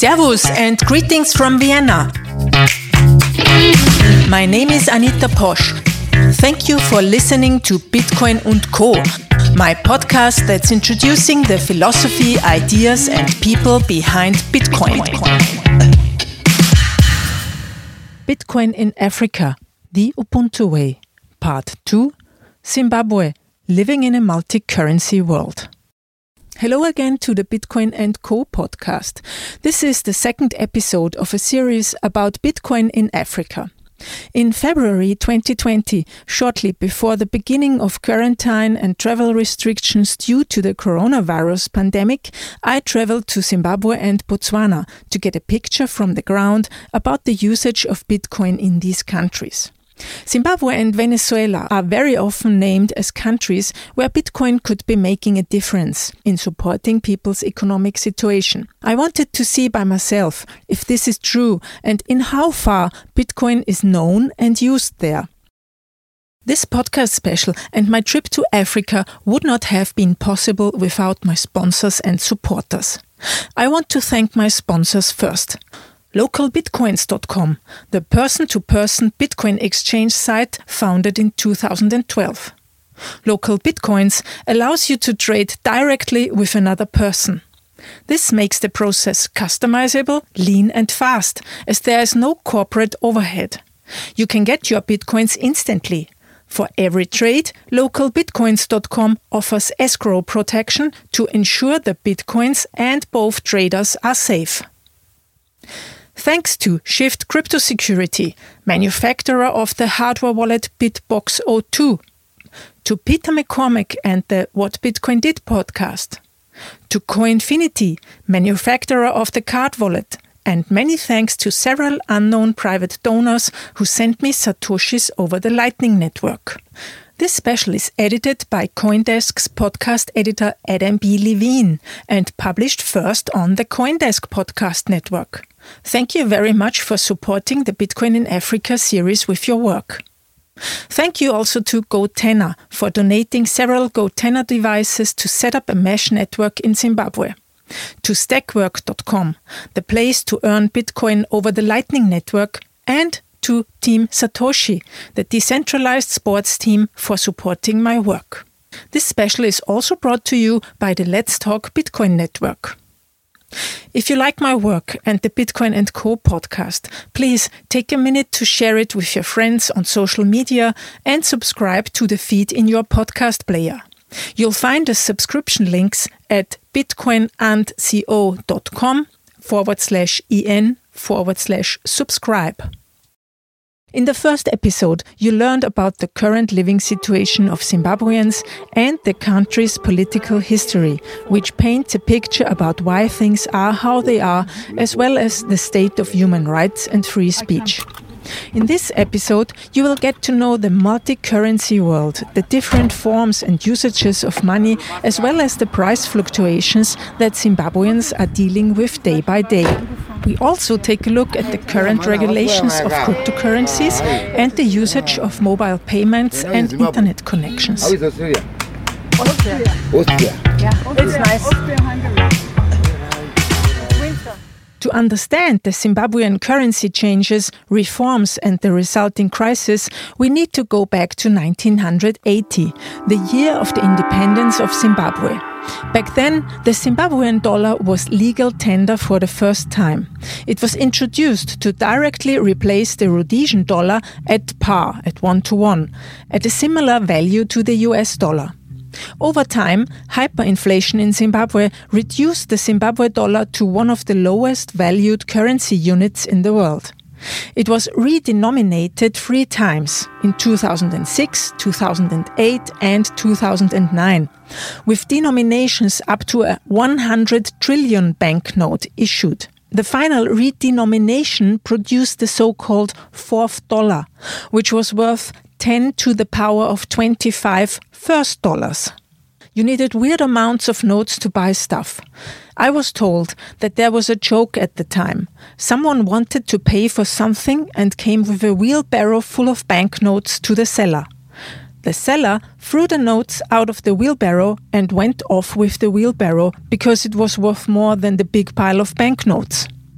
Servus and greetings from Vienna. My name is Anita Posch. Thank you for listening to Bitcoin & Co., my podcast that's introducing the philosophy, ideas and people behind Bitcoin. Bitcoin in Africa, the Ubuntu Way. Part 2, Zimbabwe, living in a multi-currency world. Hello again to the Bitcoin & Co. podcast. This is the second episode of a series about Bitcoin in Africa. In February 2020, shortly before the beginning of quarantine and travel restrictions due to the coronavirus pandemic, I traveled to Zimbabwe and Botswana to get a picture from the ground about the usage of Bitcoin in these countries. Zimbabwe and Venezuela are very often named as countries where Bitcoin could be making a difference in supporting people's economic situation. I wanted to see by myself if this is true and in how far Bitcoin is known and used there. This podcast special and my trip to Africa would not have been possible without my sponsors and supporters. I want to thank my sponsors first. LocalBitcoins.com, the person-to-person Bitcoin exchange site founded in 2012. Local Bitcoins allows you to trade directly with another person. This makes the process customizable, lean and fast, as there is no corporate overhead. You can get your Bitcoins instantly. For every trade, LocalBitcoins.com offers escrow protection to ensure the Bitcoins and both traders are safe. Thanks to Shift Crypto Security, manufacturer of the hardware wallet BitBox02, to Peter McCormack and the What Bitcoin Did podcast, to Coinfinity, manufacturer of the card wallet, and many thanks to several unknown private donors who sent me satoshis over the Lightning Network. This special is edited by CoinDesk's podcast editor Adam B. Levine and published first on the CoinDesk podcast network. Thank you very much for supporting the Bitcoin in Africa series with your work. Thank you also to GoTenna for donating several GoTenna devices to set up a mesh network in Zimbabwe. To Stackwork.com, the place to earn Bitcoin over the Lightning Network, and to Team Satoshi, the decentralized sports team, for supporting my work. This special is also brought to you by the Let's Talk Bitcoin network. If you like my work and the Bitcoin & Co. podcast, please take a minute to share it with your friends on social media and subscribe to the feed in your podcast player. You'll find the subscription links at bitcoinandco.com/en/subscribe. In the first episode, you learned about the current living situation of Zimbabweans and the country's political history, which paints a picture about why things are how they are, as well as the state of human rights and free speech. In this episode, you will get to know the multi-currency world, the different forms and usages of money, as well as the price fluctuations that Zimbabweans are dealing with day by day. We also take a look at the current regulations of cryptocurrencies and the usage of mobile payments and internet connections. Austria. Yeah, it's nice. To understand the Zimbabwean currency changes, reforms and the resulting crisis, we need to go back to 1980, the year of the independence of Zimbabwe. Back then, the Zimbabwean dollar was legal tender for the first time. It was introduced to directly replace the Rhodesian dollar at par, at 1-to-1, at a similar value to the US dollar. Over time, hyperinflation in Zimbabwe reduced the Zimbabwe dollar to one of the lowest valued currency units in the world. It was redenominated 3 times, in 2006, 2008 and 2009, with denominations up to a 100 trillion banknote issued. The final redenomination produced the so-called fourth dollar, which was worth 10 to the power of 25 first dollars. You needed weird amounts of notes to buy stuff. I was told that there was a joke at the time. Someone wanted to pay for something and came with a wheelbarrow full of banknotes to the seller. The seller threw the notes out of the wheelbarrow and went off with the wheelbarrow because it was worth more than the big pile of banknotes.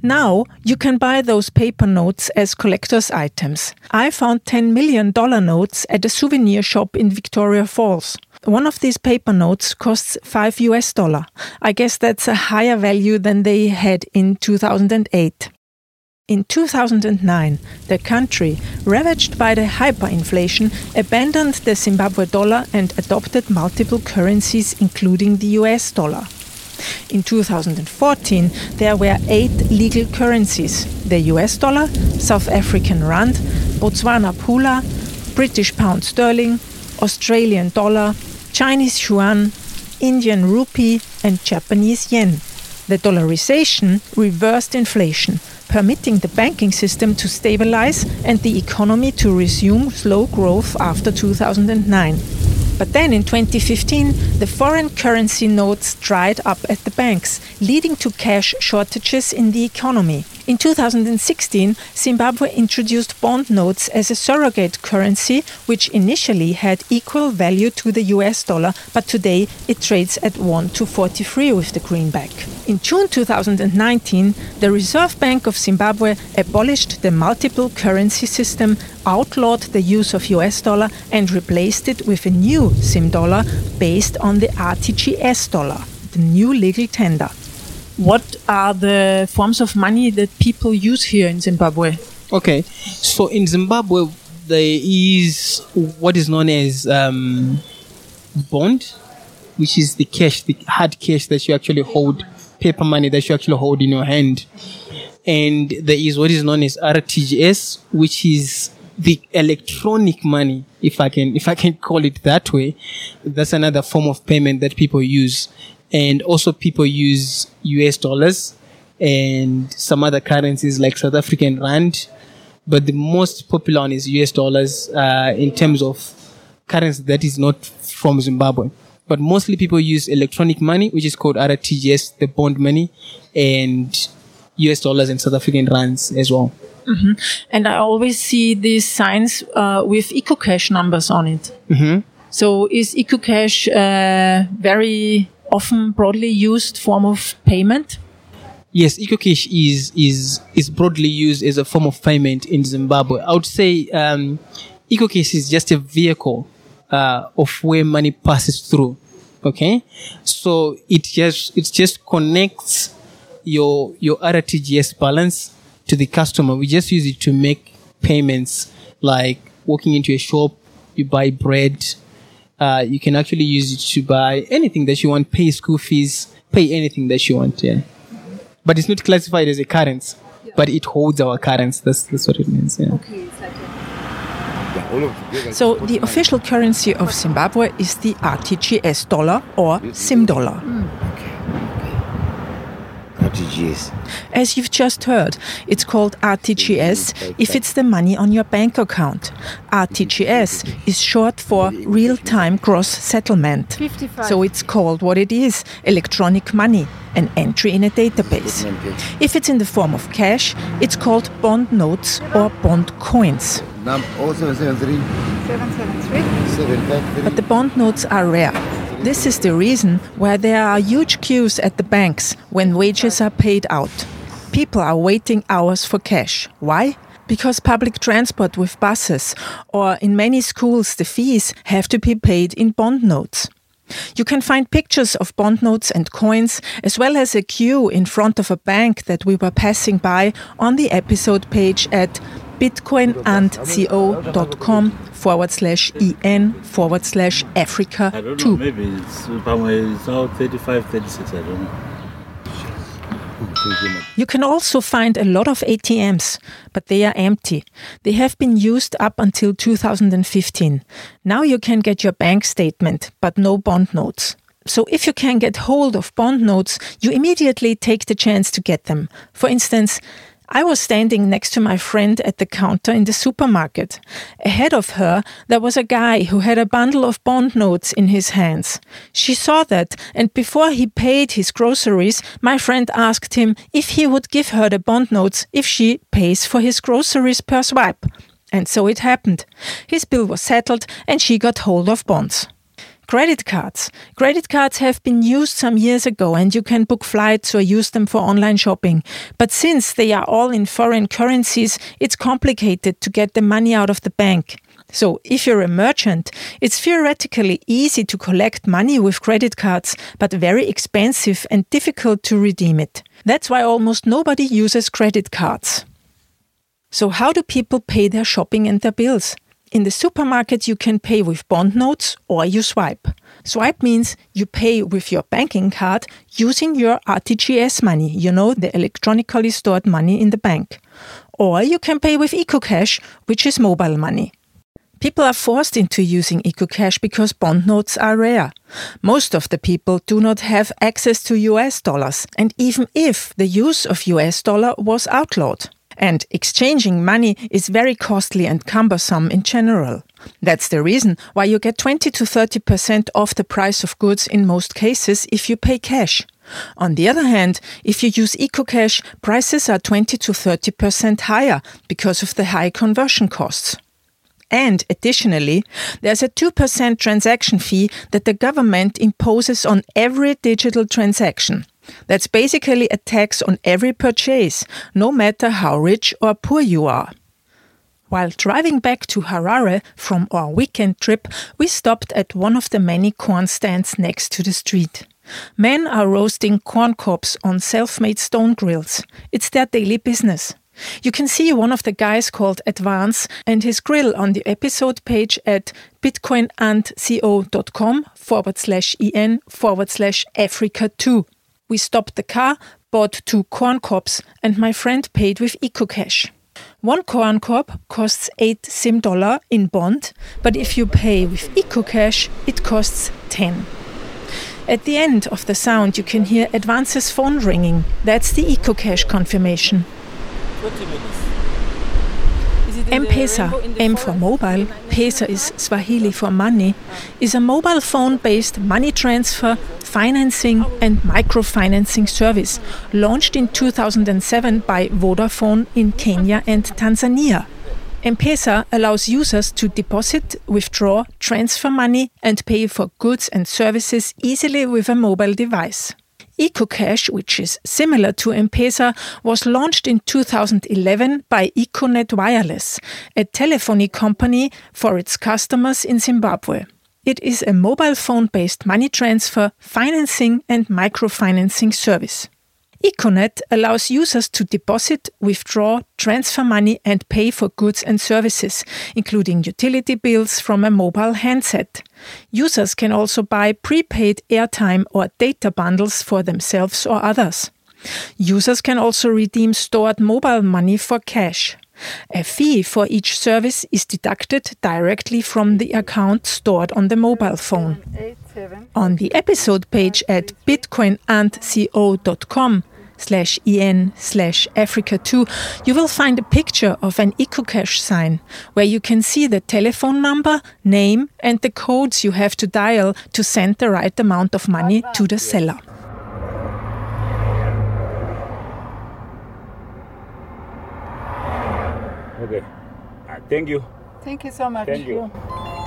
Now you can buy those paper notes as collector's items. I found $10 million notes at a souvenir shop in Victoria Falls. One of these paper notes costs $5. I guess that's a higher value than they had in 2008. In 2009, the country, ravaged by the hyperinflation, abandoned the Zimbabwe dollar and adopted multiple currencies, including the US dollar. In 2014, there were 8 legal currencies: the US dollar, South African rand, Botswana pula, British pound sterling, Australian dollar, Chinese yuan, Indian rupee, and Japanese yen. The dollarization reversed inflation, permitting the banking system to stabilize and the economy to resume slow growth after 2009. But then in 2015, the foreign currency notes dried up at the banks, leading to cash shortages in the economy. In 2016, Zimbabwe introduced bond notes as a surrogate currency, which initially had equal value to the US dollar, but today it trades at 1 to 43 with the greenback. In June 2019, the Reserve Bank of Zimbabwe abolished the multiple currency system, outlawed the use of US dollar, and replaced it with a new Zim dollar based on the RTGS dollar, the new legal tender. What are the forms of money that people use here in Zimbabwe? Okay, so in Zimbabwe, there is what is known as bond, which is the cash, the hard cash that you actually hold, paper money that you actually hold in your hand. And there is what is known as RTGS, which is the electronic money, if I can call it that way. That's another form of payment that people use. And also people use US dollars and some other currencies like South African rand. But the most popular one is US dollars in terms of currency that is not from Zimbabwe. But mostly people use electronic money, which is called RTGS, the bond money, and US dollars and South African rands as well. Mm-hmm. And I always see these signs with EcoCash numbers on it. Mm-hmm. So is EcoCash very often broadly used form of payment? Yes, EcoCash is broadly used as a form of payment in Zimbabwe. I would say EcoCash is just a vehicle of where money passes through. Okay, so it just connects your RTGS balance to the customer. We just use it to make payments, like walking into a shop, you buy bread. You can actually use it to buy anything that you want, pay school fees, pay anything that you want, yeah. But it's not classified as a currency, but it holds our currency. That's what it means, yeah. Okay, exactly. So the official currency of Zimbabwe is the RTGS dollar or Zim dollar. RTGS. As you've just heard, it's called RTGS if it's the money on your bank account. RTGS is short for real-time gross settlement. 55. So it's called what it is, electronic money, an entry in a database. If it's in the form of cash, it's called bond notes or bond coins. 0773 753. But the bond notes are rare. This is the reason why there are huge queues at the banks when wages are paid out. People are waiting hours for cash. Why? Because public transport with buses or in many schools the fees have to be paid in bond notes. You can find pictures of bond notes and coins as well as a queue in front of a bank that we were passing by on the episode page at bitcoinandco.com/en/Africa2. I don't know, maybe it's out 35, 36, I don't know. You can also find a lot of ATMs, but they are empty. They have been used up until 2015. Now you can get your bank statement, but no bond notes. So if you can get hold of bond notes, you immediately take the chance to get them. For instance, I was standing next to my friend at the counter in the supermarket. Ahead of her, there was a guy who had a bundle of bond notes in his hands. She saw that, and before he paid his groceries, my friend asked him if he would give her the bond notes if she pays for his groceries per swipe. And so it happened. His bill was settled, and she got hold of bonds. Credit cards. Credit cards have been used some years ago and you can book flights or use them for online shopping. But since they are all in foreign currencies, it's complicated to get the money out of the bank. So if you're a merchant, it's theoretically easy to collect money with credit cards, but very expensive and difficult to redeem it. That's why almost nobody uses credit cards. So how do people pay their shopping and their bills? In the supermarket, you can pay with bond notes or you swipe. Swipe means you pay with your banking card using your RTGS money, the electronically stored money in the bank. Or you can pay with EcoCash, which is mobile money. People are forced into using EcoCash because bond notes are rare. Most of the people do not have access to US dollars, and even if the use of US dollar was outlawed. And exchanging money is very costly and cumbersome in general. That's the reason why you get 20 to 30% off the price of goods in most cases if you pay cash. On the other hand, if you use EcoCash, prices are 20 to 30% higher because of the high conversion costs. And additionally, there's a 2% transaction fee that the government imposes on every digital transaction. That's basically a tax on every purchase, no matter how rich or poor you are. While driving back to Harare from our weekend trip, we stopped at one of the many corn stands next to the street. Men are roasting corn cobs on self-made stone grills. It's their daily business. You can see one of the guys called Advance and his grill on the episode page at bitcoinandco.com/en/Africa2. We stopped the car, bought 2 corn cobs, and my friend paid with EcoCash. One corn cob costs $8 in bond, but if you pay with EcoCash, it costs 10. At the end of the sound, you can hear Advance's phone ringing. That's the EcoCash confirmation. 20 minutes. M-Pesa, M for mobile, Pesa is Swahili for money, is a mobile phone-based money transfer, financing and microfinancing service launched in 2007 by Vodafone in Kenya and Tanzania. M-Pesa allows users to deposit, withdraw, transfer money and pay for goods and services easily with a mobile device. EcoCash, which is similar to M-Pesa, was launched in 2011 by Econet Wireless, a telephony company for its customers in Zimbabwe. It is a mobile phone-based money transfer, financing and microfinancing service. Econet allows users to deposit, withdraw, transfer money and pay for goods and services, including utility bills from a mobile handset. Users can also buy prepaid airtime or data bundles for themselves or others. Users can also redeem stored mobile money for cash. A fee for each service is deducted directly from the account stored on the mobile phone. On the episode page at bitcoinandco.com/en/Africa2, you will find a picture of an EcoCash sign where you can see the telephone number, name and the codes you have to dial to send the right amount of money to the seller. Okay. Thank you. Thank you so much. Thank you.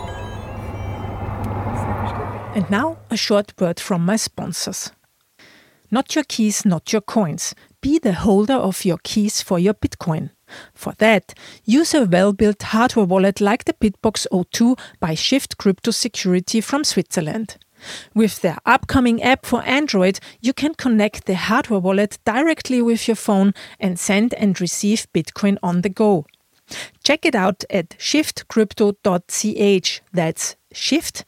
And now a short word from my sponsors. Not your keys, not your coins. Be the holder of your keys for your Bitcoin. For that, use a well-built hardware wallet like the Bitbox O2 by Shift Crypto Security from Switzerland. With their upcoming app for Android, you can connect the hardware wallet directly with your phone and send and receive Bitcoin on the go. Check it out at shiftcrypto.ch. That's Shift,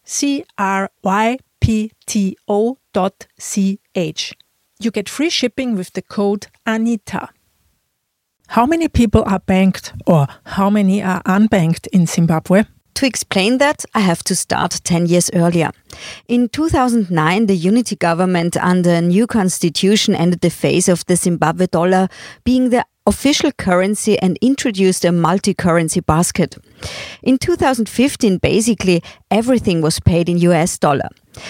CRYPTO.ch. You get free shipping with the code ANITA. How many people are banked or how many are unbanked in Zimbabwe? To explain that, I have to start 10 years earlier. In 2009, the unity government under a new constitution ended the phase of the Zimbabwe dollar being the official currency and introduced a multi-currency basket. In 2015, basically everything was paid in US dollar.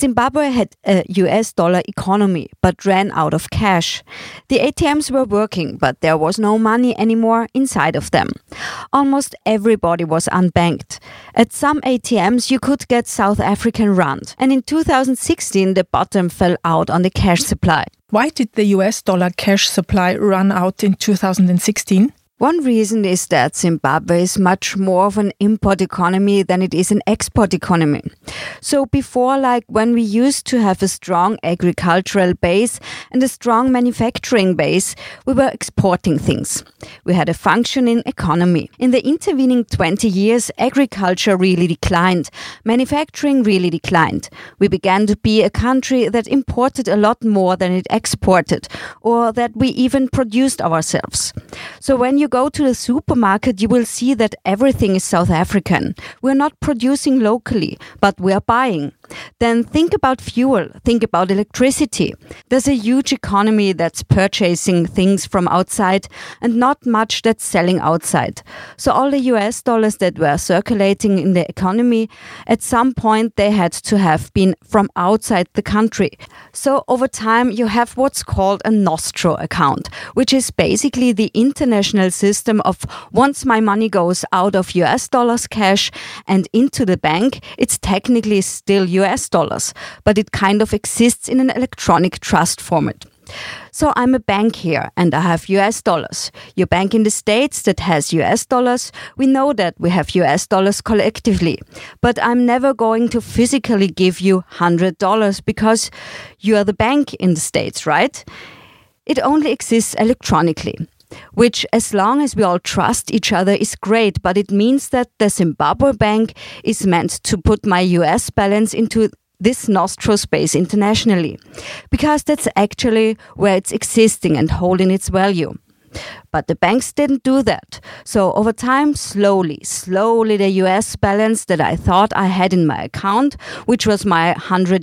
Zimbabwe had a US dollar economy but ran out of cash. The ATMs were working, but there was no money anymore inside of them. Almost everybody was unbanked. At some ATMs you could get South African rand, and in 2016 the bottom fell out on the cash supply. Why did the US dollar cash supply run out in 2016? One reason is that Zimbabwe is much more of an import economy than it is an export economy. So before, like when we used to have a strong agricultural base and a strong manufacturing base, we were exporting things. We had a functioning economy. In the intervening 20 years, agriculture really declined. Manufacturing really declined. We began to be a country that imported a lot more than it exported, or that we even produced ourselves. So when you go to the supermarket, you will see that everything is South African. We're not producing locally, but we are buying. Then think about fuel, think about electricity. There's a huge economy that's purchasing things from outside and not much that's selling outside. So all the US dollars that were circulating in the economy, at some point they had to have been from outside the country. So over time you have what's called a Nostro account, which is basically the international system of once my money goes out of US dollars cash and into the bank, it's technically still US dollars, but it kind of exists in an electronic trust format. So I'm a bank here and I have US dollars. Your bank in the States that has US dollars, we know that we have US dollars collectively. But I'm never going to physically give you $100 because you are the bank in the States, right? It only exists electronically, which as long as we all trust each other is great, but it means that the Zimbabwe bank is meant to put my US balance into this Nostro space internationally, because that's actually where it's existing and holding its value. But the banks didn't do that. So over time, slowly, the US balance that I thought I had in my account, which was my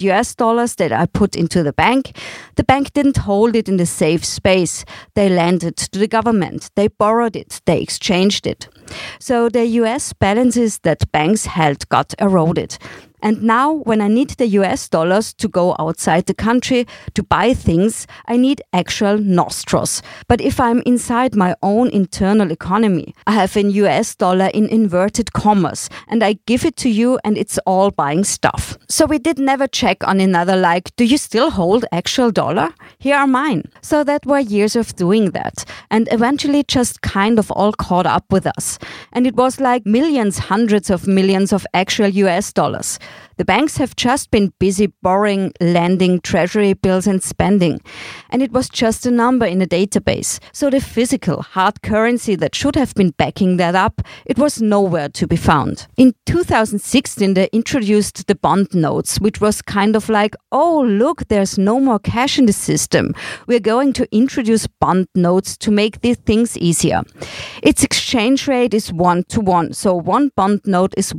$100 that I put into the bank didn't hold it in the safe space. They lent it to the government. They borrowed it. They exchanged it. So the US balances that banks held got eroded. And now, when I need the US dollars to go outside the country to buy things, I need actual nostros. But if I'm inside my own internal economy, I have an US dollar in inverted commas, and I give it to you and it's all buying stuff. So we did never check on another like, do you still hold actual dollar? Here are mine. So that were years of doing that. And eventually just kind of all caught up with us. And it was like millions, hundreds of millions of actual US dollars. The banks have just been busy borrowing, lending, treasury bills and spending. And it was just a number in a database. So the physical, hard currency that should have been backing that up, it was nowhere to be found. In 2016, they introduced the bond notes, which was kind of like, oh, look, there's no more cash in the system. We're going to introduce bond notes to make these things easier. Its exchange rate is 1-to-1, so one bond note is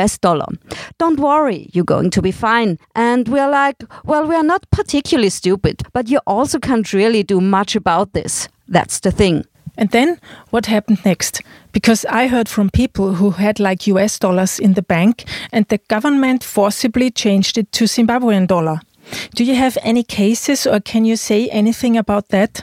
$1. Don't worry, you're going to be fine. And we're like, well, we're not particularly stupid, but you also can't really do much about this. That's the thing. And then what happened next? Because I heard from people who had like US dollars in the bank and the government forcibly changed it to Zimbabwean dollar. Do you have any cases or can you say anything about that?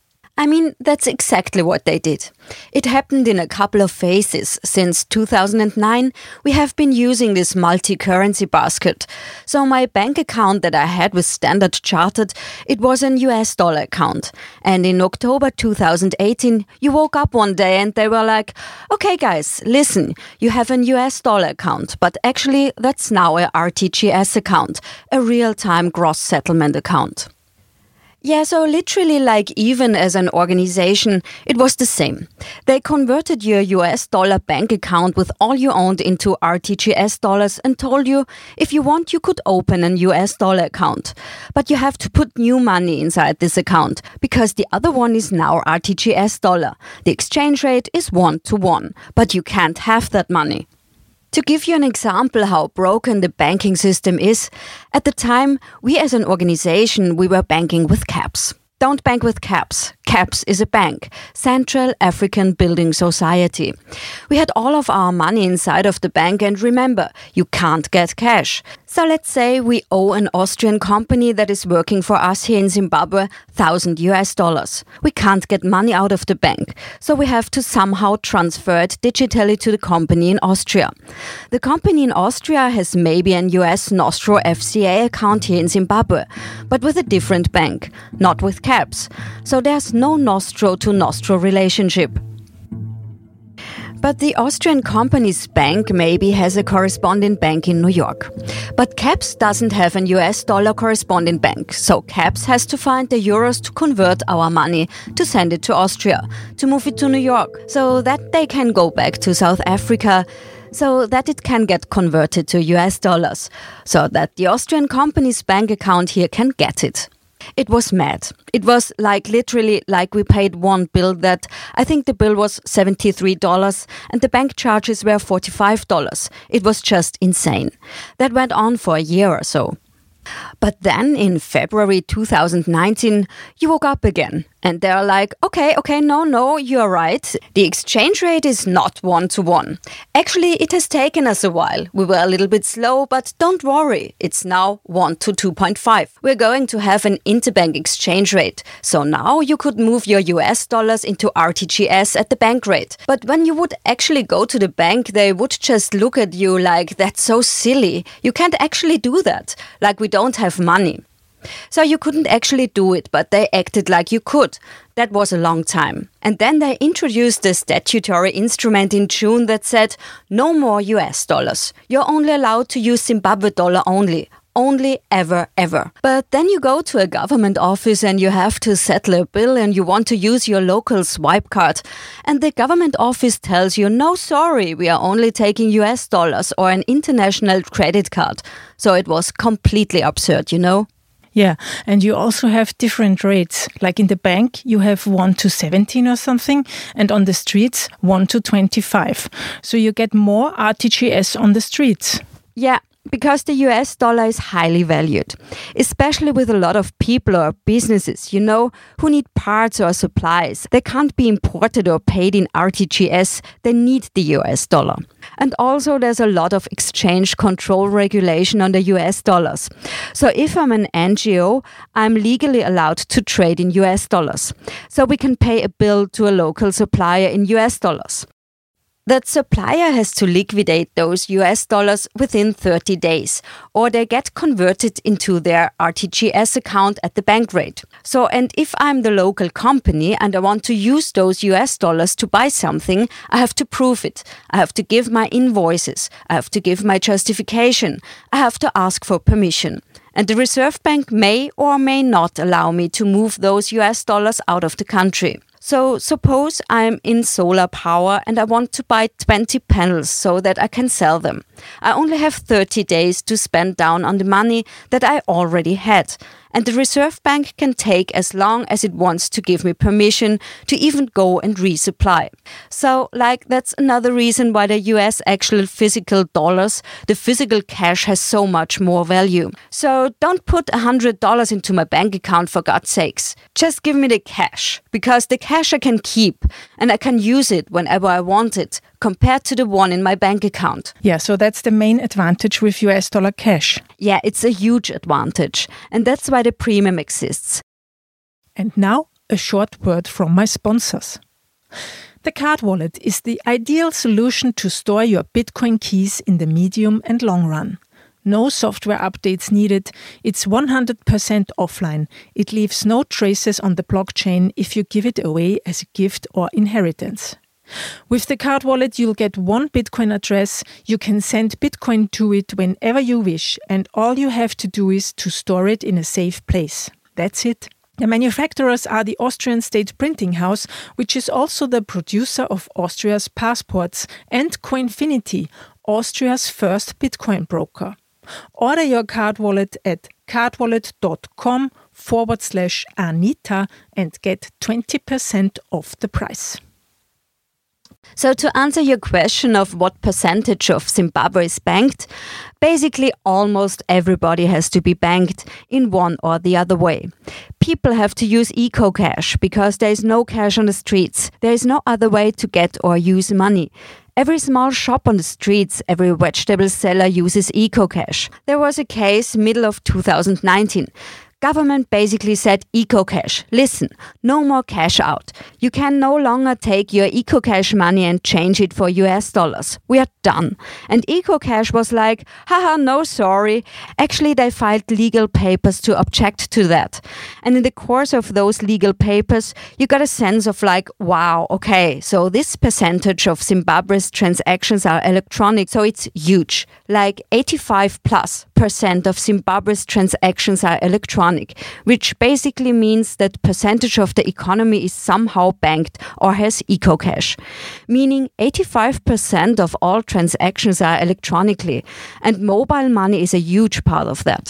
I mean, that's exactly what they did. It happened in a couple of phases. Since 2009, we have been using this multi-currency basket. So my bank account that I had with Standard Chartered, it was an US dollar account. And in October 2018, you woke up one day and they were like, okay guys, listen, you have an US dollar account, but actually that's now a RTGS account, a real-time gross settlement account. Yeah, so literally like even as an organization, it was the same. They converted your US dollar bank account with all you owned into RTGS dollars and told you if you want you could open an US dollar account. But you have to put new money inside this account because the other one is now RTGS dollar. The exchange rate is 1-to-1, but you can't have that money. To give you an example how broken the banking system is, at the time, we as an organization, we were banking with CAPS. Don't bank with CAPS. CAPS is a bank, Central African Building Society. We had all of our money inside of the bank and remember, you can't get cash. So let's say we owe an Austrian company that is working for us here in Zimbabwe $1,000. We can't get money out of the bank, so we have to somehow transfer it digitally to the company in Austria. The company in Austria has maybe an US Nostro FCA account here in Zimbabwe, but with a different bank, not with CAPS. So there's no Nostro to Nostro relationship. But the Austrian company's bank maybe has a correspondent bank in New York. But CAPS doesn't have an US dollar correspondent bank, so CAPS has to find the euros to convert our money, to send it to Austria, to move it to New York, so that they can go back to South Africa, so that it can get converted to US dollars, so that the Austrian company's bank account here can get it. It was mad. It was literally like we paid one bill that, I think the bill was $73 and the bank charges were $45. It was just insane. That went on for a year or so. But then in February 2019, you woke up again. And they're like, okay, no, you're right. The exchange rate is not 1-to-1. Actually, it has taken us a while. We were a little bit slow, but don't worry. It's now 1-to-2.5. We're going to have an interbank exchange rate. So now you could move your US dollars into RTGS at the bank rate. But when you would actually go to the bank, they would just look at you like, that's so silly. You can't actually do that. Like we don't have money. So you couldn't actually do it, but they acted like you could. That was a long time. And then they introduced a statutory instrument in June that said, no more US dollars. You're only allowed to use Zimbabwe dollar only. Only, ever. But then you go to a government office and you have to settle a bill and you want to use your local swipe card. And the government office tells you, no, sorry, we are only taking US dollars or an international credit card. So it was completely absurd, you know? Yeah, and you also have different rates. Like in the bank, you have 1-to-17 or something, and on the streets, 1-to-25. So you get more RTGS on the streets. Yeah, because the US dollar is highly valued, especially with a lot of people or businesses, you know, who need parts or supplies. They can't be imported or paid in RTGS. They need the US dollar. And also there's a lot of exchange control regulation on the US dollars. So if I'm an NGO, I'm legally allowed to trade in US dollars. So we can pay a bill to a local supplier in US dollars. That supplier has to liquidate those US dollars within 30 days, or they get converted into their RTGS account at the bank rate. So, and if I'm the local company and I want to use those US dollars to buy something, I have to prove it. I have to give my invoices. I have to give my justification. I have to ask for permission. And the Reserve Bank may or may not allow me to move those US dollars out of the country. So suppose I'm in solar power and I want to buy 20 panels so that I can sell them. I only have 30 days to spend down on the money that I already had. And the Reserve Bank can take as long as it wants to give me permission to even go and resupply. So, that's another reason why the US actual physical dollars, the physical cash, has so much more value. So don't put $100 into my bank account, for God's sakes. Just give me the cash, because the cash I can keep and I can use it whenever I want it, compared to the one in my bank account. Yeah, so that's the main advantage with US dollar cash. Yeah, it's a huge advantage. And that's why the premium exists. And now, a short word from my sponsors. The card wallet is the ideal solution to store your Bitcoin keys in the medium and long run. No software updates needed. It's 100% offline. It leaves no traces on the blockchain if you give it away as a gift or inheritance. With the card wallet, you'll get one Bitcoin address. You can send Bitcoin to it whenever you wish, and all you have to do is to store it in a safe place. That's it. The manufacturers are the Austrian State Printing House, which is also the producer of Austria's passports, and Coinfinity, Austria's first Bitcoin broker. Order your card wallet at cardwallet.com/Anita and get 20% off the price. So to answer your question of what percentage of Zimbabwe is banked, basically almost everybody has to be banked in one or the other way. people have to use EcoCash because there is no cash on the streets. There is no other way to get or use money. Every small shop on the streets, every vegetable seller uses EcoCash. There was a case middle of 2019. Government basically said, EcoCash, listen, no more cash out. You can no longer take your EcoCash money and change it for US dollars. We are done. And EcoCash was like, haha, no sorry. Actually, they filed legal papers to object to that. And in the course of those legal papers, you got a sense of like, wow, okay, so this percentage of Zimbabwe's transactions are electronic, so it's huge. Like 85+% of Zimbabwe's transactions are electronic, which basically means that percentage of the economy is somehow banked or has EcoCash, meaning 85% of all transactions are electronically, and mobile money is a huge part of that.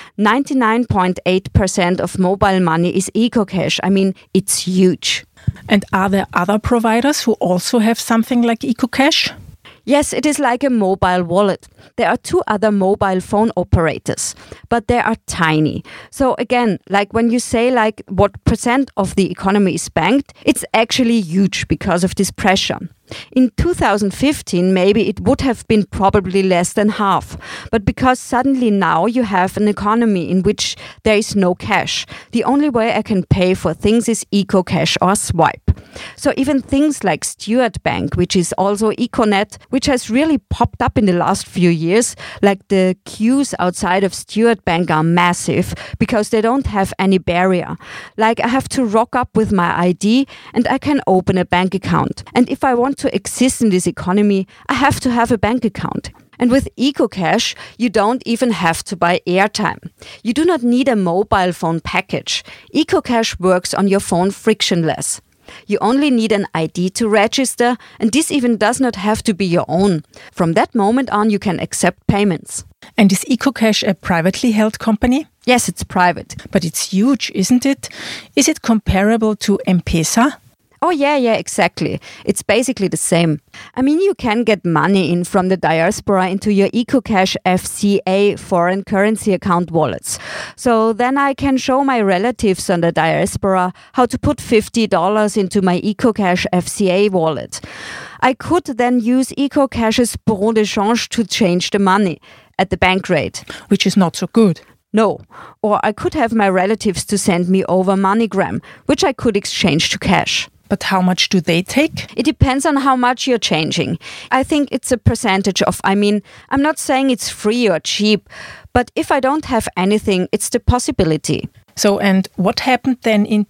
99.8% of mobile money is EcoCash. I mean, it's huge. And are there other providers who also have something like EcoCash? Yes, it is like a mobile wallet. There are 2 other mobile phone operators, but they are tiny. So again, like when you say like what percent of the economy is banked, it's actually huge because of this pressure. In 2015, maybe it would have been probably less than half. But because suddenly now you have an economy in which there is no cash, the only way I can pay for things is EcoCash or Swipe. So even things like Stuart Bank, which is also Econet, which has really popped up in the last few years, like the queues outside of Stuart Bank are massive because they don't have any barrier. Like I have to rock up with my ID and I can open a bank account. And if I want to exist in this economy, I have to have a bank account. And with EcoCash, you don't even have to buy airtime. You do not need a mobile phone package. EcoCash works on your phone frictionless. You only need an ID to register, and this even does not have to be your own. From that moment on, you can accept payments. And is EcoCash a privately held company? Yes, it's private. But it's huge, isn't it? Is it comparable to M-Pesa? Oh, yeah, exactly. It's basically the same. I mean, you can get money in from the diaspora into your EcoCash FCA foreign currency account wallets. So then I can show my relatives on the diaspora how to put $50 into my EcoCash FCA wallet. I could then use EcoCash's bon de change to change the money at the bank rate. Which is not so good. No. Or I could have my relatives to send me over MoneyGram, which I could exchange to cash. But how much do they take? It depends on how much you're changing. I think it's a percentage of, I'm not saying it's free or cheap, but if I don't have anything, it's the possibility. So, and what happened then in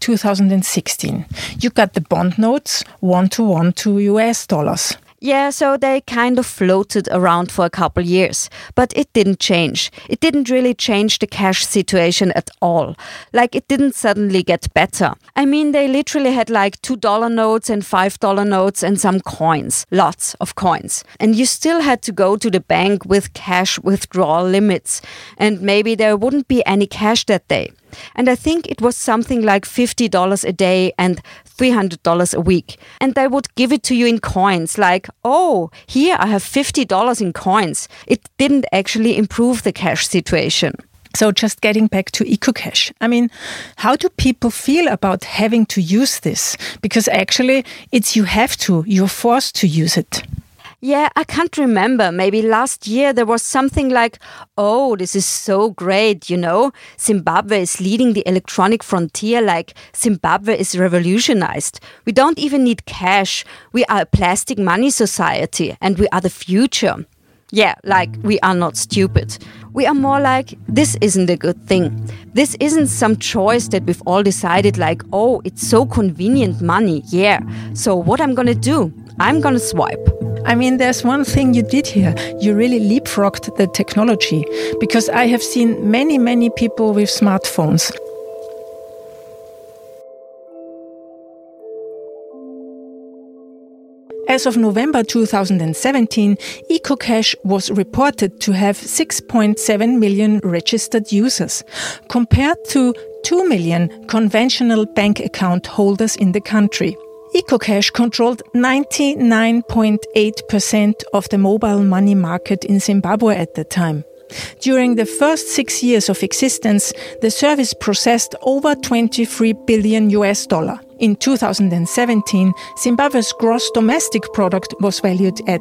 2016? You got the bond notes 1-to-1 to US dollars. Yeah, so they kind of floated around for a couple years, but it didn't change. It didn't really change the cash situation at all. Like, it didn't suddenly get better. I mean, they literally had like $2 notes and $5 notes and some coins, lots of coins. And you still had to go to the bank with cash withdrawal limits. And maybe there wouldn't be any cash that day. And I think it was something like $50 a day and $300 a week. And they would give it to you in coins, like, oh, here I have $50 in coins. It didn't actually improve the cash situation. So just getting back to EcoCash, I mean, how do people feel about having to use this? Because actually you're forced to use it. Yeah, I can't remember. Maybe last year there was something like, oh, this is so great, Zimbabwe is leading the electronic frontier, like Zimbabwe is revolutionized. We don't even need cash. We are a plastic money society and we are the future. Yeah, like we are not stupid. We are more like, this isn't a good thing. This isn't some choice that we've all decided like, oh, it's so convenient money. Yeah, so what I'm gonna do? I'm gonna swipe. I mean, there's one thing you did here. You really leapfrogged the technology, because I have seen many, many people with smartphones. As of November 2017, EcoCash was reported to have 6.7 million registered users, compared to 2 million conventional bank account holders in the country. EcoCash controlled 99.8% of the mobile money market in Zimbabwe at the time. During the first 6 years of existence, the service processed over 23 billion US dollar. In 2017, Zimbabwe's gross domestic product was valued at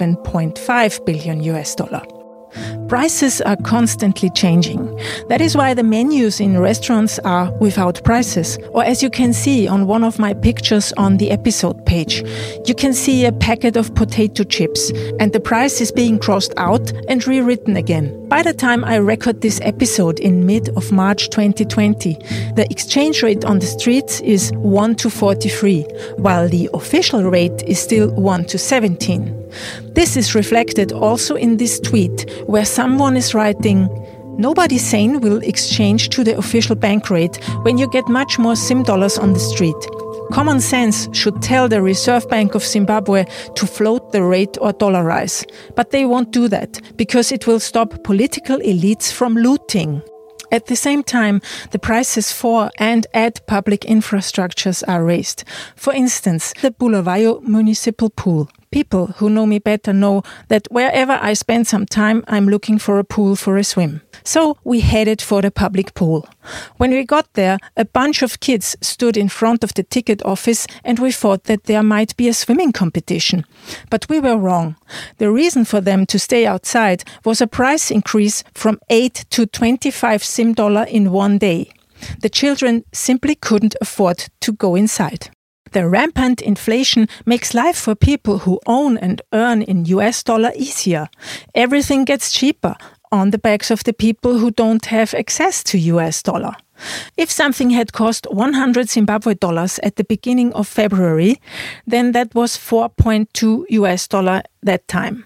7.5 billion US dollar. Prices are constantly changing. That is why the menus in restaurants are without prices. Or as you can see on one of my pictures on the episode page, you can see a packet of potato chips and the price is being crossed out and rewritten again. By the time I record this episode in mid of March 2020, the exchange rate on the streets is 1 to 43, while the official rate is still 1 to 17. This is reflected also in this tweet, where someone is writing, "Nobody sane will exchange to the official bank rate when you get much more SIM dollars on the street. Common sense should tell the Reserve Bank of Zimbabwe to float the rate or dollarize. But they won't do that, because it will stop political elites from looting." At the same time, the prices for and at public infrastructures are raised. For instance, the Bulawayo Municipal Pool. People who know me better know that wherever I spend some time, I'm looking for a pool for a swim. So we headed for the public pool. When we got there, a bunch of kids stood in front of the ticket office and we thought that there might be a swimming competition. But we were wrong. The reason for them to stay outside was a price increase from 8 to 25 SIM dollar in one day. The children simply couldn't afford to go inside. The rampant inflation makes life for people who own and earn in US dollar easier. Everything gets cheaper on the backs of the people who don't have access to US dollar. If something had cost 100 Zimbabwe dollars at the beginning of February, then that was 4.2 US dollar that time.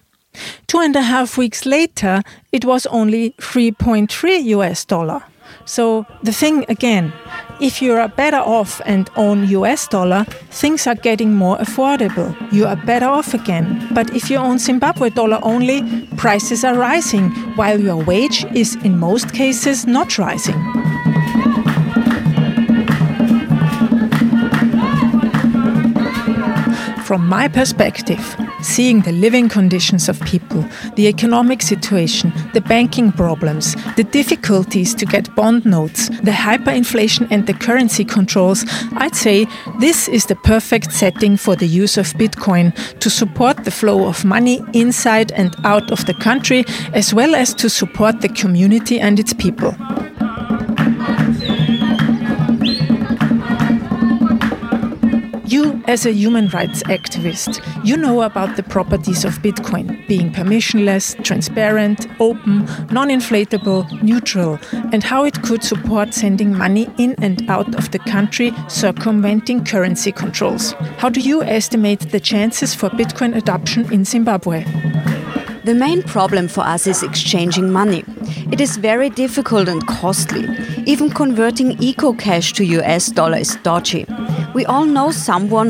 2.5 weeks later, it was only 3.3 US dollar. So the thing again, if you are better off and own US dollar, things are getting more affordable. You are better off again. But if you own Zimbabwe dollar only, prices are rising, while your wage is in most cases not rising. From my perspective, seeing the living conditions of people, the economic situation, the banking problems, the difficulties to get bond notes, the hyperinflation and the currency controls, I'd say this is the perfect setting for the use of Bitcoin to support the flow of money inside and out of the country, as well as to support the community and its people. You, as a human rights activist, you know about the properties of Bitcoin, being permissionless, transparent, open, non-inflatable, neutral, and how it could support sending money in and out of the country, circumventing currency controls. How do you estimate the chances for Bitcoin adoption in Zimbabwe? The main problem for us is exchanging money. It is very difficult and costly. Even converting EcoCash to US dollar is dodgy. We all know someone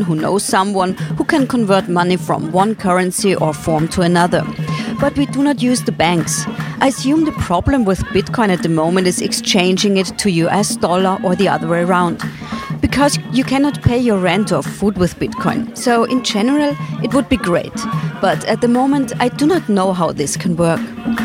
who can convert money from one currency or form to another. But we do not use the banks. I assume the problem with Bitcoin at the moment is exchanging it to US dollar or the other way around. Because you cannot pay your rent or food with Bitcoin. So in general, it would be great. But at the moment, I do not know how this can work.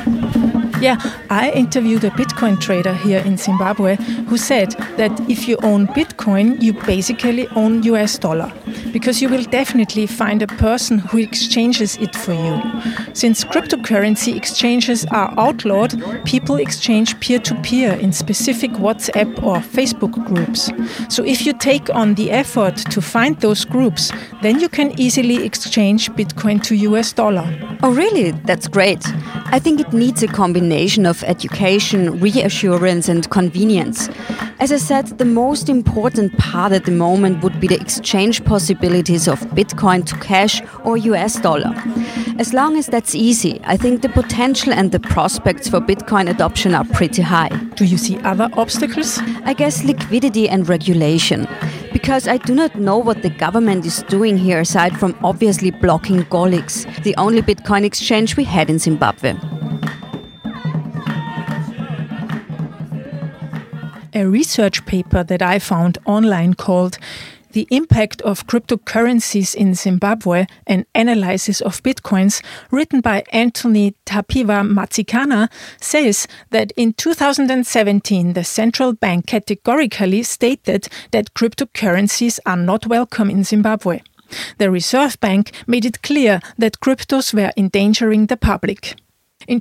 Yeah, I interviewed a Bitcoin trader here in Zimbabwe who said that if you own Bitcoin, you basically own US dollar, because you will definitely find a person who exchanges it for you. Since cryptocurrency exchanges are outlawed, people exchange peer-to-peer in specific WhatsApp or Facebook groups. So if you take on the effort to find those groups, then you can easily exchange Bitcoin to US dollar. Oh really? That's great. I think it needs a combination of education, reassurance and convenience. As I said, the most important part at the moment would be the exchange possibilities of Bitcoin to cash or US dollar. As long as that's easy, I think the potential and the prospects for Bitcoin adoption are pretty high. Do you see other obstacles? I guess liquidity and regulation. Because I do not know what the government is doing here aside from obviously blocking Golix, the only Bitcoin exchange we had in Zimbabwe. A research paper that I found online called The Impact of Cryptocurrencies in Zimbabwe, an analysis of bitcoins, written by Anthony Tapiwa Matsikana, says that in 2017 the central bank categorically stated that cryptocurrencies are not welcome in Zimbabwe. The Reserve Bank made it clear that cryptos were endangering the public. In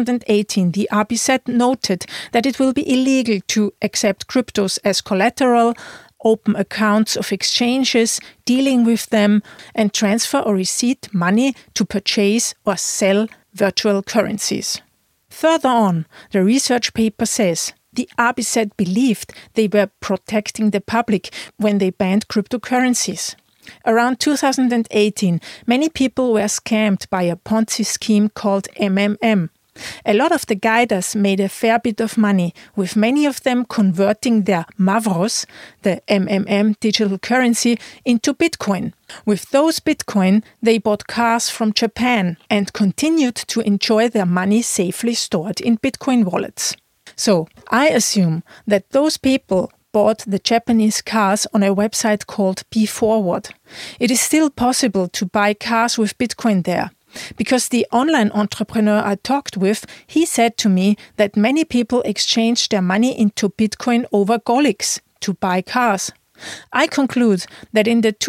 2018, the RBZ noted that it will be illegal to accept cryptos as collateral, open accounts of exchanges, dealing with them, and transfer or receive money to purchase or sell virtual currencies. Further on, the research paper says the RBZ believed they were protecting the public when they banned cryptocurrencies. Around 2018, many people were scammed by a Ponzi scheme called MMM. A lot of the guiders made a fair bit of money, with many of them converting their Mavros, the MMM digital currency, into Bitcoin. With those Bitcoin, they bought cars from Japan and continued to enjoy their money safely stored in Bitcoin wallets. So, I assume that those people bought the Japanese cars on a website called BeForward. It is still possible to buy cars with Bitcoin there. Because the online entrepreneur I talked with, he said to me that many people exchanged their money into Bitcoin over Golix to buy cars. I conclude that in the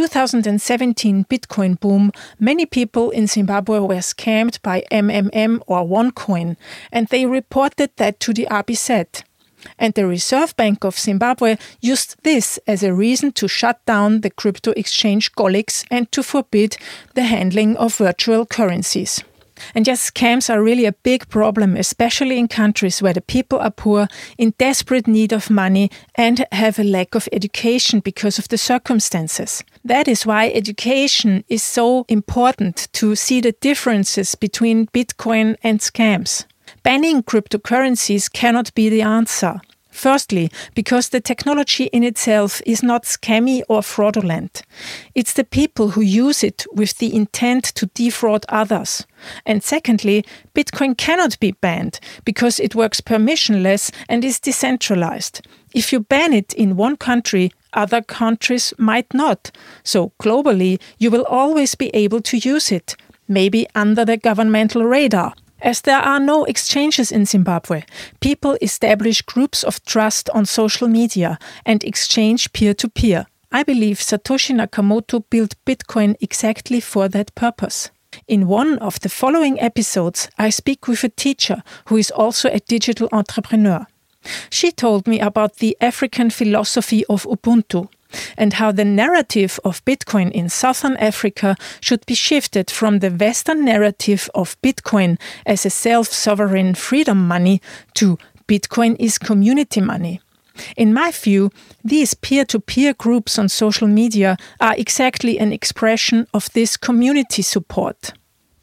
2017 Bitcoin boom, many people in Zimbabwe were scammed by MMM or OneCoin, and they reported that to the RBZ. And the Reserve Bank of Zimbabwe used this as a reason to shut down the crypto exchange Golix and to forbid the handling of virtual currencies. And yes, scams are really a big problem, especially in countries where the people are poor, in desperate need of money, and have a lack of education because of the circumstances. That is why education is so important, to see the differences between Bitcoin and scams. Banning cryptocurrencies cannot be the answer. Firstly, because the technology in itself is not scammy or fraudulent. It's the people who use it with the intent to defraud others. And secondly, Bitcoin cannot be banned because it works permissionless and is decentralized. If you ban it in one country, other countries might not. So globally, you will always be able to use it, maybe under the governmental radar. As there are no exchanges in Zimbabwe, people establish groups of trust on social media and exchange peer-to-peer. I believe Satoshi Nakamoto built Bitcoin exactly for that purpose. In one of the following episodes, I speak with a teacher who is also a digital entrepreneur. She told me about the African philosophy of Ubuntu and how the narrative of Bitcoin in Southern Africa should be shifted from the Western narrative of Bitcoin as a self-sovereign freedom money to Bitcoin is community money. In my view, these peer-to-peer groups on social media are exactly an expression of this community support.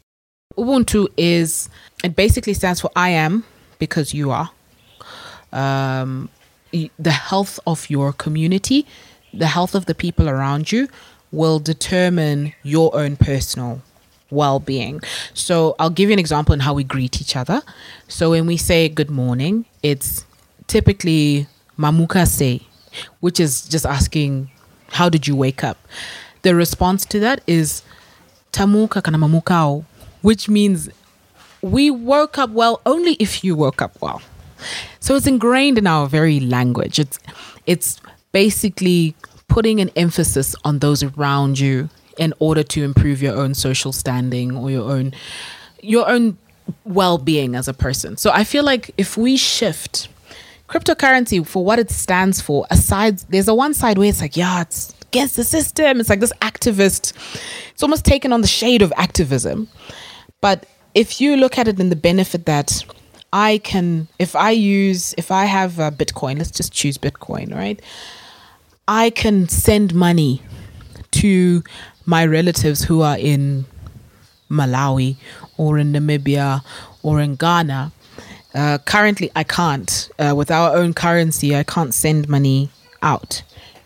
Ubuntu it basically stands for I am because you are. The health of your community, the health of the people around you will determine your own personal well-being. So I'll give you an example in how we greet each other. So when we say good morning, it's typically Mamuka se, which is just asking, how did you wake up? The response to that is Tamuka kana mamukao, which means we woke up well only if you woke up well. So it's ingrained in our very language. It's basically putting an emphasis on those around you in order to improve your own social standing or your own well-being as a person. So I feel like if we shift cryptocurrency for what it stands for, aside, there's a one side where it's like, yeah, it's against the system. It's like this activist. It's almost taken on the shade of activism. But if you look at it in the benefit that if I have Bitcoin, let's just choose Bitcoin, right? I can send money to my relatives who are in Malawi or in Namibia or in Ghana. Currently, I can't. With our own currency, I can't send money out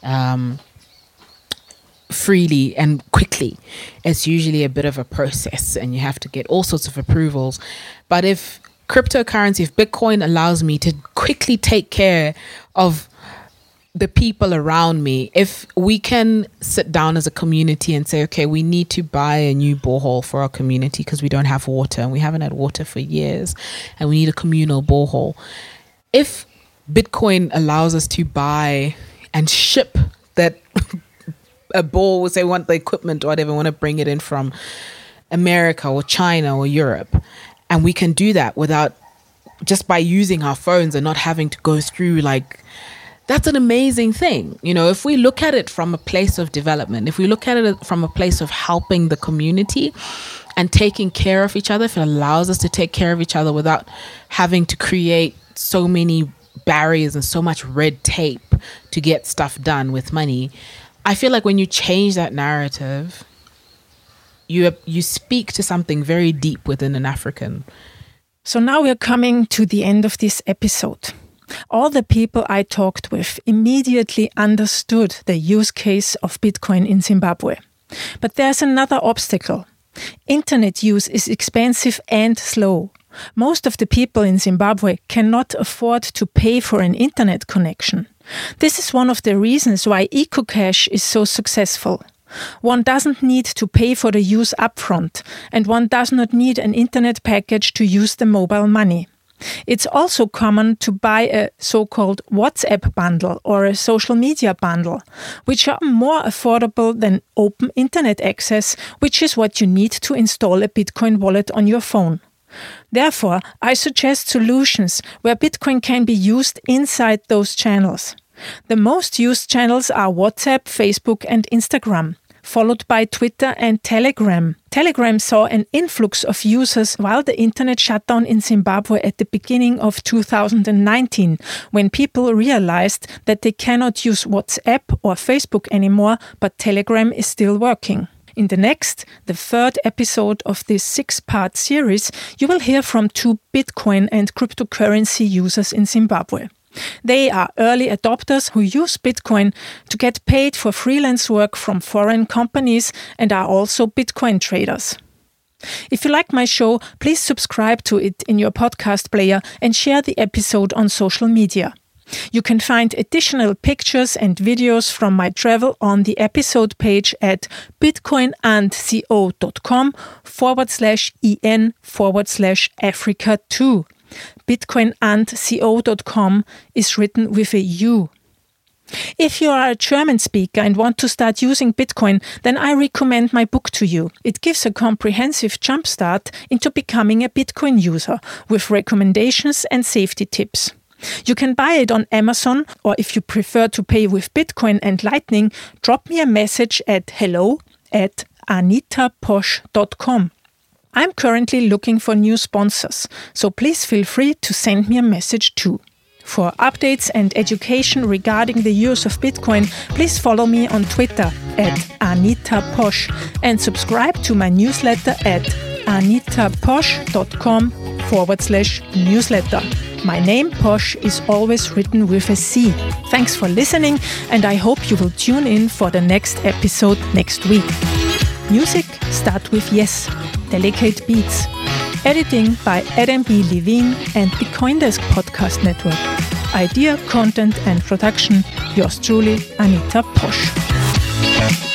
freely and quickly. It's usually a bit of a process and you have to get all sorts of approvals. But if Bitcoin allows me to quickly take care of the people around me, if we can sit down as a community and say, okay, we need to buy a new borehole for our community because we don't have water and we haven't had water for years and we need a communal borehole. If Bitcoin allows us to buy and ship that a bore, say we want the equipment or whatever, we want to bring it in from America or China or Europe, and we can do that without, just by using our phones and not having to go through, like, that's an amazing thing. You know, if we look at it from a place of development, if we look at it from a place of helping the community and taking care of each other, if it allows us to take care of each other without having to create so many barriers and so much red tape to get stuff done with money, I feel like when you change that narrative, you speak to something very deep within an African. So now we're coming to the end of this episode. All the people I talked with immediately understood the use case of Bitcoin in Zimbabwe. But there's another obstacle. Internet use is expensive and slow. Most of the people in Zimbabwe cannot afford to pay for an internet connection. This is one of the reasons why EcoCash is so successful. One doesn't need to pay for the use upfront, and one does not need an internet package to use the mobile money. It's also common to buy a so-called WhatsApp bundle or a social media bundle, which are more affordable than open internet access, which is what you need to install a Bitcoin wallet on your phone. Therefore, I suggest solutions where Bitcoin can be used inside those channels. The most used channels are WhatsApp, Facebook, and Instagram, followed by Twitter and Telegram. Telegram saw an influx of users while the internet shut down in Zimbabwe at the beginning of 2019, when people realized that they cannot use WhatsApp or Facebook anymore, but Telegram is still working. In the third episode of this 6-part series, you will hear from 2 Bitcoin and cryptocurrency users in Zimbabwe. They are early adopters who use Bitcoin to get paid for freelance work from foreign companies and are also Bitcoin traders. If you like my show, please subscribe to it in your podcast player and share the episode on social media. You can find additional pictures and videos from my travel on the episode page at bitcoinandco.com/en/Africa2. bitcoinandco.com is written with a U. If you are a German speaker and want to start using Bitcoin, then I recommend my book to you. It gives a comprehensive jumpstart into becoming a Bitcoin user with recommendations and safety tips. You can buy it on Amazon, or if you prefer to pay with Bitcoin and Lightning, drop me a message at hello@anitaposch.com. I'm currently looking for new sponsors, so please feel free to send me a message too. For updates and education regarding the use of Bitcoin, please follow me on Twitter @AnitaPosch and subscribe to my newsletter at anitaposch.com/newsletter. My name, Posch, is always written with a C. Thanks for listening, and I hope you will tune in for the next episode next week. Music start with Yes, Delicate Beats. Editing by Adam B. Levine and the Coindesk Podcast Network. Idea, content and production, yours truly, Anita Posch.